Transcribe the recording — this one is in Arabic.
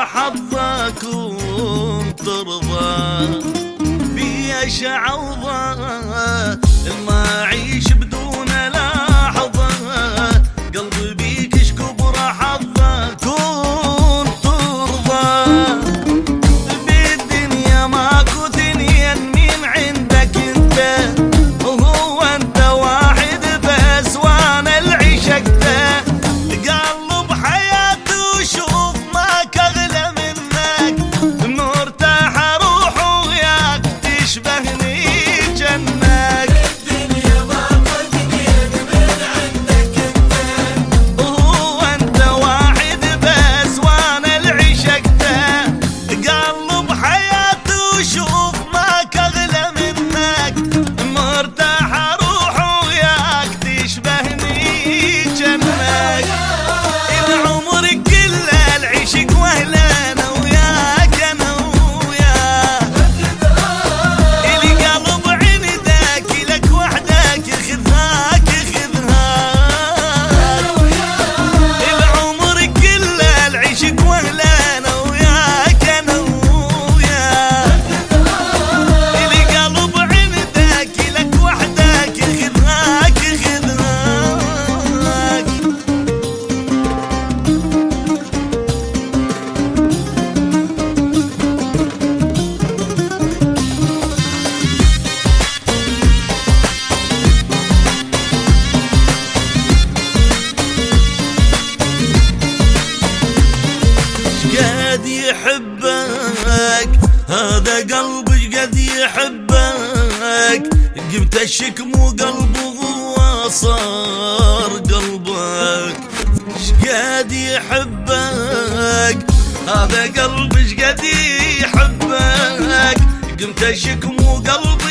حظك وترضى بيا شعوضة ما أعيش بدون لحظة قلبي بيك اشكبر حظك وترضى بالدنيا ماكو دنيا من عندك انت وهو انت واحد بس وانا اللي عشقته قلب حياتي وشوف ماك اغلى منك مرتاح اروح وياك تشبهني جنك الدنيا ماكو دنيا من عندك انت وهو انت واحد بس وانا اللي عشقته قلب حياتي وشوف ماك اغلى منك مرتاح اروح وياك تشبهني جنك العمر كله العشق واهله انا وياك انا وياك القلب عندك لك وحدك خذاك العمر كله العشق واهله انا وياك انا وياك القلب عندك لك وحدك خذاك قد يحبك هذا قلبي قد يحبك جبت الشكم وقلبه صار قلبك شقد يحبك هذا قلبي قد يحبك قمت الشكم وقلبه